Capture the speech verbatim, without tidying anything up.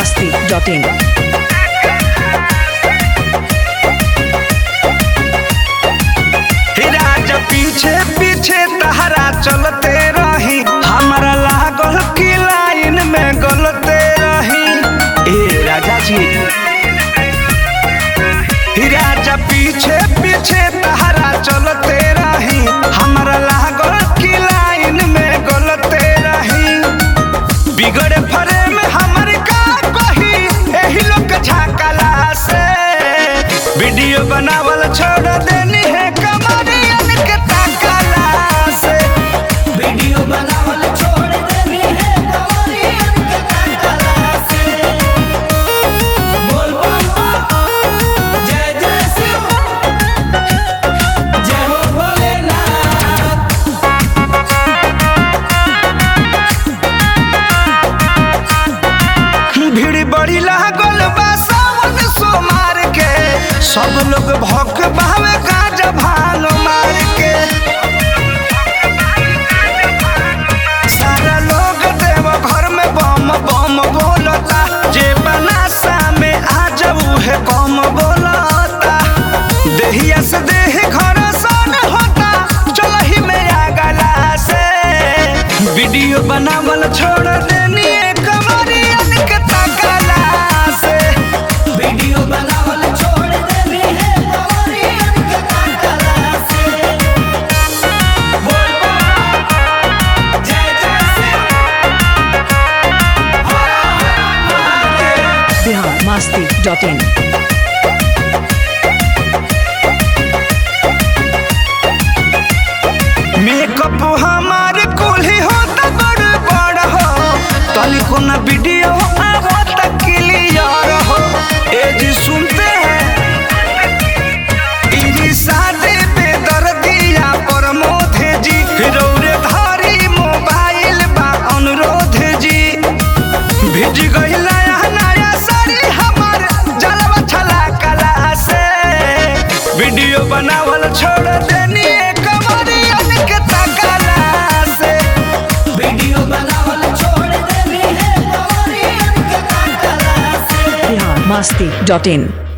masti dot in. राजा पीछे पीछे तहरा चलते रही, हमारा लागल की लाइन में गलते रही। ए राजा जी, राजा पीछे पीछे तहरा चलते रही, हमारा लागल की लाइन में गलते रही। बिगड़े फरे में हमारे का कही एही लोग झाकला से, वीडियो बनावल छोड़ देनी है कमरियन के ताकला से। वीडियो बनावल छोड़ देनी है कमरियन के ताकला से। बोल जय जय शिव, जय हो भोलेनाथ। भीड़ बड़ी लागल बा सावन सोमार के, सब लोग भौक बहावे गाज भांग मार के। सारा लोग देव घर में बम बम बोलता, जे बनासा में आ जाऊ है कम बोलता। देहिया से देह घर सन होता, चलही में आ गला से। वीडियो बनावल छोड़ देनी है कमरियन के ताकला से। वीडियो बनावल छोड़ देनी है कमरियन के ताकला से। बोल जय जय शिव, हर हर Mahadev. Bihar masti dot in. Makeup हमारे कुल्ही होता बड़ बड़ हो, तनिको ना वीडियो आवत क्लियर हो। ए जी सुनते हैं, इजी शादी पे दर्दिया प्रमोद जी, रौरे धारी मोबाइल बा अनुरोध जी। भेज गई नया नया साड़ी हमार जलवा छला कला से। वीडियो बनावल छोड़ देनी है कमरियन के ताकला से। वीडियो बनावल छोड़ देनी है कमरियन के ताकला से। Bihar masti dot in.